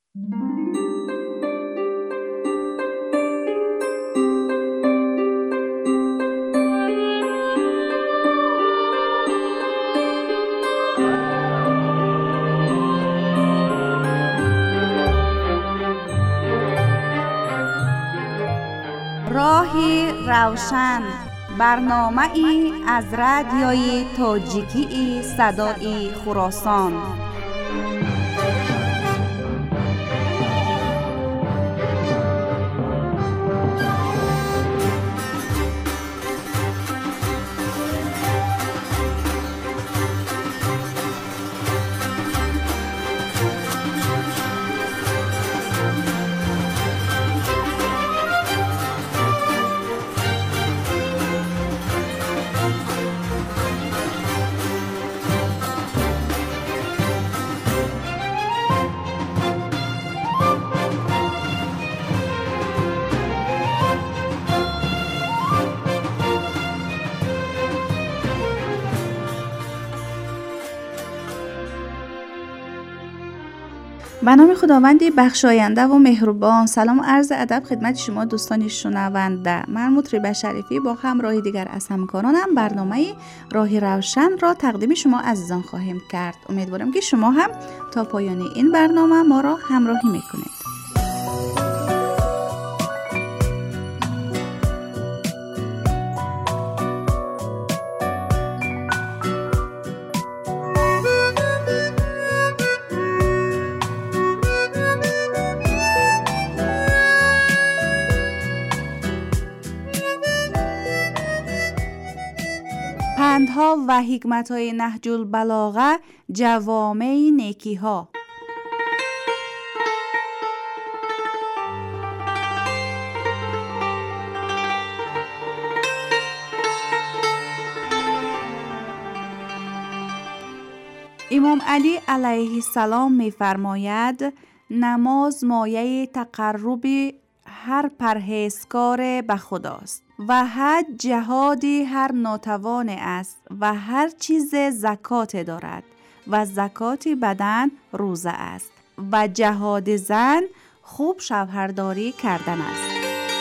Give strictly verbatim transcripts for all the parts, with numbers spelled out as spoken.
راهی روشن، برنامه ای از رادیوی تاجیکی صدای خراسان. به نام خداوندی بخشاینده و مهربان. سلام و عرض ادب خدمت شما دوستان شنونده. من مطرب شریفی با همراه دیگر از همکارانم برنامه راهی روشن را تقدیم شما عزیزان خواهیم کرد. امیدوارم که شما هم تا پایان این برنامه ما را همراهی میکنید. پندها و حکمت‌های نهج البلاغه، جوامع نیکی‌ها. امام علی علیه السلام می‌فرماید نماز مایه تقرب هر پرهیزکار به خداست و حج جهاد هر ناتوان است و هر چیز زکات دارد و زکات بدن روزه است و جهاد زن خوب شوهرداری کردن است.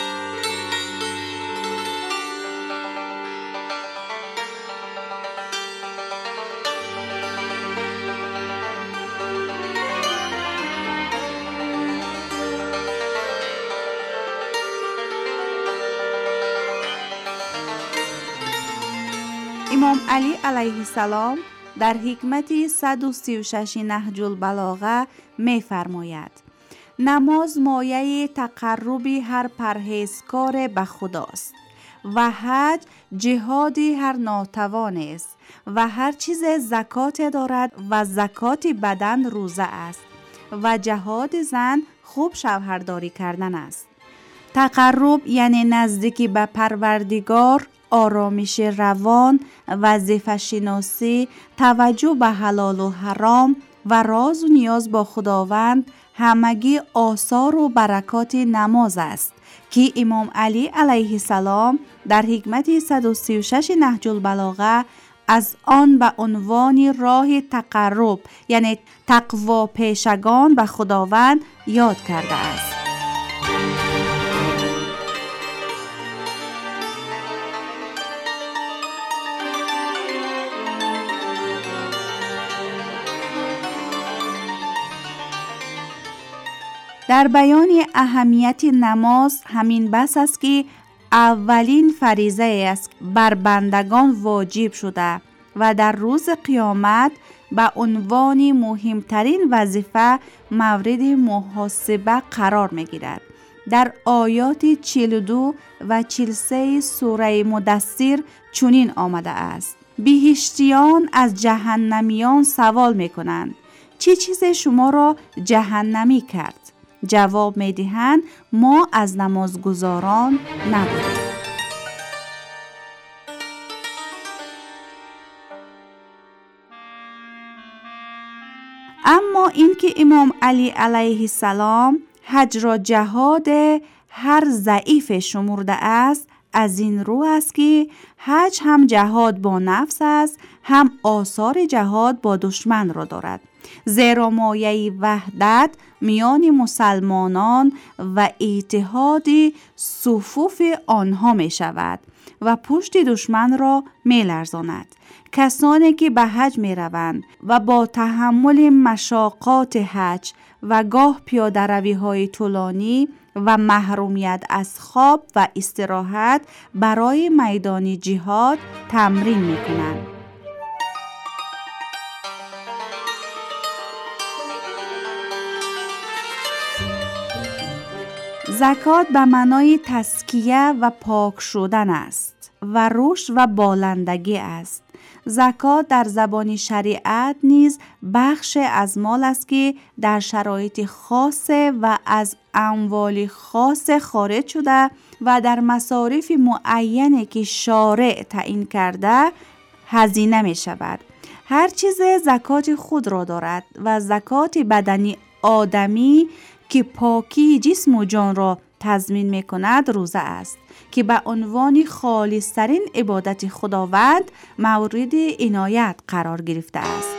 امام علی علیه السلام در حکمت صد و سی و شش نهج البلاغه می فرماید نماز مایه تقرب هر پرهیزکار به خداست و حج جهاد هر ناتوان است و هر چیز زکات دارد و زکات بدن روزه است و جهاد زن خوب شوهرداری کردن است. تقرب یعنی نزدیکی به پروردگار، آرامش روان، وظیفه شناسی، توجه به حلال و حرام و راز و نیاز با خداوند همگی آثار و برکات نماز است که امام علی علیه السلام در حکمت صد و سی و شش نهج البلاغه از آن به عنوان راه تقرب یعنی تقوا پیشگان به خداوند یاد کرده است. در بیان اهمیت نماز همین بس است که اولین فریضه است بر بندگان واجب شده و در روز قیامت به عنوان مهمترین وظیفه مورد محاسبه قرار می گیرد. در آیات چهل و دو و چهل و سه سوره مدثر چنین آمده است: بهشتیان از جهنمیان سوال می کنند چه چیز شما را جهنمی کرد؟ جواب می دهند ما از نمازگزاران نبودیم. اما اینکه امام علی علیه السلام حج را جهاد هر ضعیف شمرده است، از این رو است که حج هم جهاد با نفس است، هم آثار جهاد با دشمن را دارد. زیرا مایه وحدت میان مسلمانان و اتحاد صفوف آنها می شود و پشت دشمن را می لرزاند. کسانی که به حج می روند و با تحمل مشاقات حج و گاه پیاده روی های طولانی و محرومیت از خواب و استراحت برای میدان جهاد تمرین می کنند. زکات به معنای تزکیه و پاک شدن است و رشد و بالندگی است. زکات در زبان شریعت نیز بخش از مال است که در شرایط خاص و از اموال خاص خارج شده و در مصارف معینی که شارع تعیین کرده هزینه می شود. هر چیز زکات خود را دارد و زکات بدنی آدمی که پاکی جسم و جان را تضمین می کند روزه است که به عنوان خالص‌ترین عبادت خداوند مورد عنایت قرار گرفته است.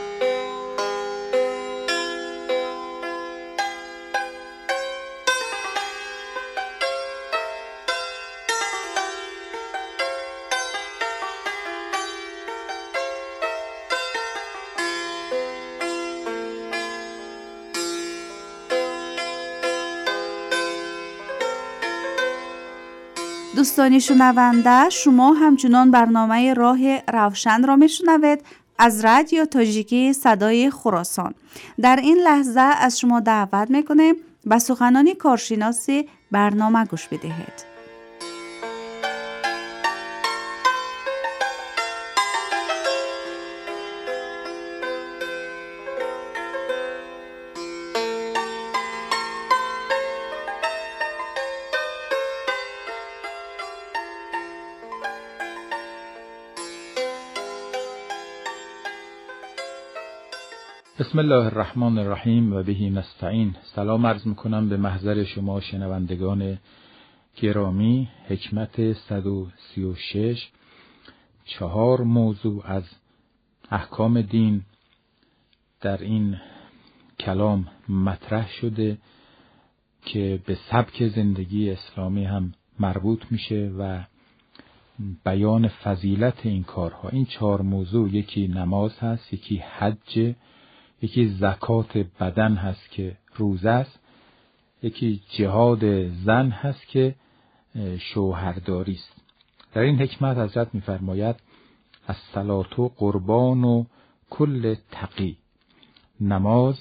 دوستان شنونده، شما همچنان برنامه راه روشن را میشنوید از رادیو تاجیکی صدای خراسان. در این لحظه از شما دعوت میکنیم به سخنان کارشناس برنامه گوش بدهید. بسم الله الرحمن الرحیم و بهی نستعین. سلام عرض میکنم به محضر شما شنوندگان گرامی. حکمت صد و سی و شش، چهار موضوع از احکام دین در این کلام مطرح شده که به سبک زندگی اسلامی هم مربوط میشه و بیان فضیلت این کارها. این چهار موضوع، یکی نماز هست، یکی حج، یکی زکات بدن هست که روزه است، یکی جهاد زن هست که شوهرداری است. در این حکمت حضرت می‌فرماید الصلاة قربان و کل تقی، نماز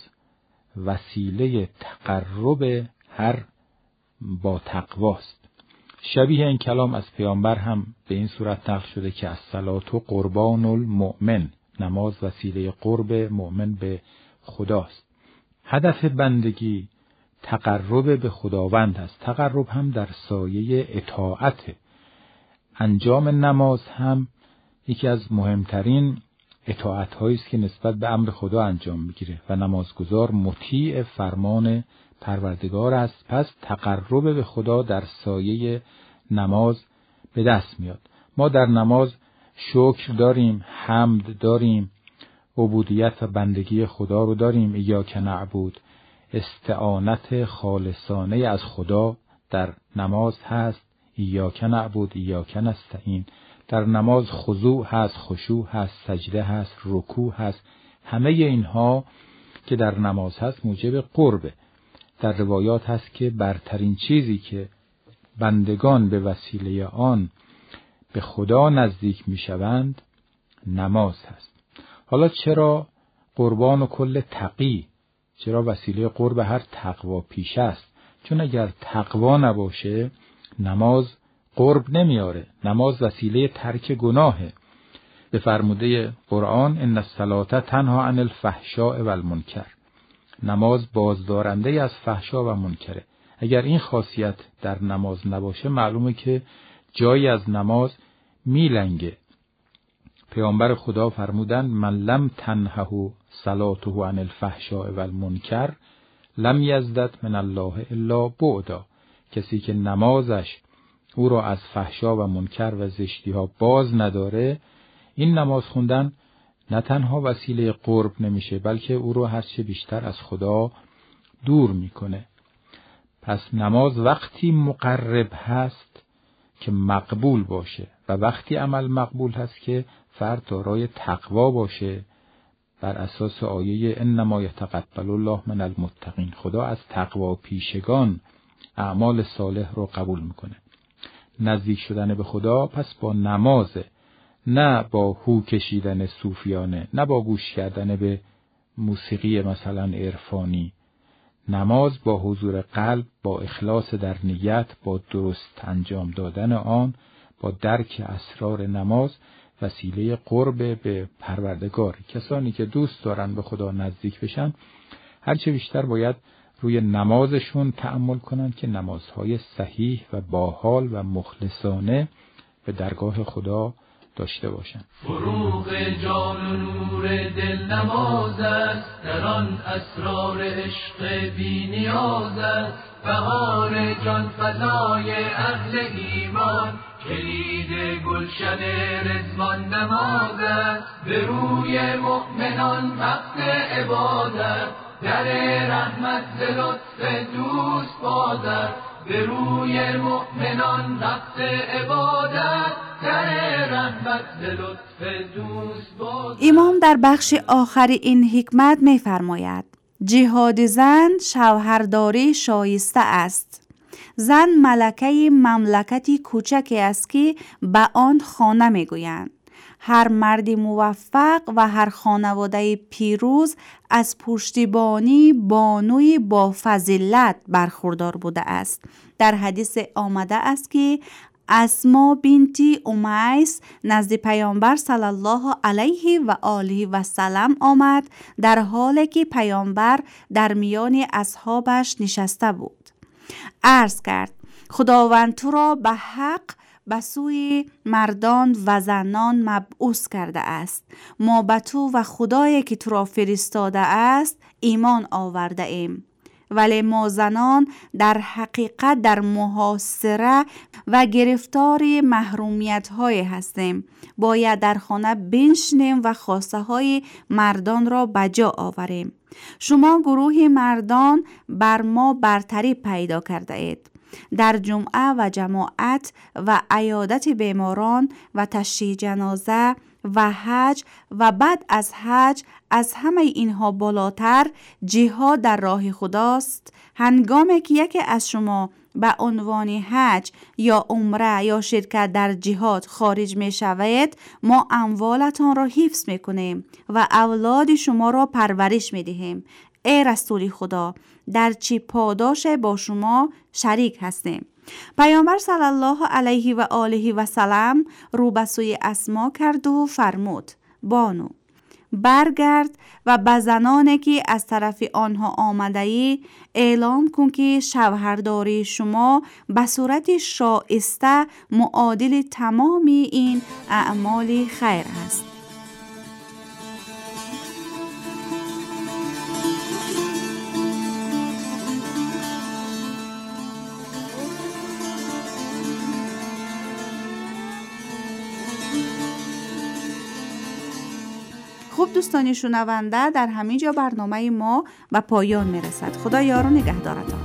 وسیله تقرب هر با تقواست. شبیه این کلام از پیامبر هم به این صورت نقل شده که الصلاة قربان المؤمن، نماز وسیله قرب مؤمن به خداست. هدف بندگی تقرب به خداوند است. تقرب هم در سایه اطاعت. انجام نماز هم یکی از مهمترین اطاعت هایی است که نسبت به امر خدا انجام میگیره و نمازگزار مطیع فرمان پروردگار است. پس تقرب به خدا در سایه نماز به دست میاد. ما در نماز شکر داریم، حمد داریم، عبودیت و بندگی خدا رو داریم. ایاک نعبد، استعانت خالصانه از خدا در نماز هست. ایاک نعبد ایاک نستعین. در نماز خضوع هست، خشوع هست، سجده هست، رکوع هست. همه اینها که در نماز هست موجب قربه. در روایات هست که برترین چیزی که بندگان به وسیله آن به خدا نزدیک می شوند نماز هست. حالا چرا قربان و کل تقی؟ چرا وسیله قرب هر تقوا پیش است؟ چون اگر تقوا نباشه نماز قرب نمیاره. نماز وسیله ترک گناهه. به فرموده قرآن ان الصلاة تنها عن الفحشاء و المنکر، نماز بازدارنده از فحشا و منکره. اگر این خاصیت در نماز نباشه معلومه که جایی از نماز میلنگه. پیامبر خدا فرمودن من لم تنهه صلاته عن الفحشاء و المنکر لم یزدد من الله الا بعدا. کسی که نمازش او را از فحشا و منکر و زشتی ها باز نداره، این نماز خوندن نه تنها وسیله قرب نمیشه، بلکه او رو هرچه بیشتر از خدا دور میکنه. پس نماز وقتی مقرب هست که مقبول باشه و وقتی عمل مقبول هست که فرد دارای تقوا باشه، بر اساس آیه انما یتقبل الله من المتقین. خدا از تقوا پیشگان اعمال صالح رو قبول میکنه. نزدیک شدن به خدا پس با نمازه، نه با هو کشیدن صوفیانه، نه با گوش کردن به موسیقی مثلا عرفانی. نماز با حضور قلب، با اخلاص در نیت، با درست انجام دادن آن، با درک اسرار نماز وسیله قرب به پروردگار. کسانی که دوست دارن به خدا نزدیک بشن هرچه بیشتر باید روی نمازشون تأمل کنن که نمازهای صحیح و باحال و مخلصانه به درگاه خدا داشته باشن. فروغ جان و نور دل نماز است، در آن اسرار عشق بی نیاز است. بهار جان فضای اهل ایمان، کلید گلشن رضوان نماز است. به روی مؤمنان وقت عبادت، در رحمت ز لطف دوست باز است. به روی مؤمنان وقت عبادت، در رحمت ز لطف دوست باز است. امام در بخش آخر این حکمت می فرماید جهاد زن شوهرداری شایسته است. زن ملکه مملکتی کوچکی است که به آن خانه می گویند. هر مرد موفق و هر خانواده پیروز از پشتیبانی بانوی با فضیلت برخوردار بوده است. در حدیث آمده است که اسما بنتی امیس نزد پیامبر صلی الله علیه و آله و سلم آمد، در حالی که پیامبر در میان اصحابش نشسته بود. عرض کرد خداوند تو را به حق به سوی مردان و زنان مبعوث کرده است. ما به تو و خدایی که تو را فرستاده است ایمان آورده ایم. ولی ما زنان در حقیقت در محاصره و گرفتار محرومیت های هستیم. باید در خانه بنشینیم و خواسته های مردان را بجا آوریم. شما گروه مردان بر ما برتری پیدا کرده اید. در جمعه و جماعت و عیادت بیماران و تشییع جنازه و حج و بعد از حج از همه اینها بالاتر جهاد در راه خداست. هنگامی که یکی از شما به عنوان حج یا عمره یا شرکت در جهاد خارج می شوید، ما اموالتان را حفظ می کنیم و اولاد شما را پرورش می دهیم. ای رسول خدا، در چی پاداش با شما شریک هستیم؟ پیامبر صلی الله علیه و آله و سلم رو به سوی اسما کرد و فرمود بانو برگرد و به زنانی که از طرف آنها آمده ای اعلام کن که شوهرداری شما به صورت شایسته معادل تمام این اعمال خیر است. خوب دوستان شنونده، در همینجا برنامه ما به پایان میرسد. خدا یار و نگهدارتان.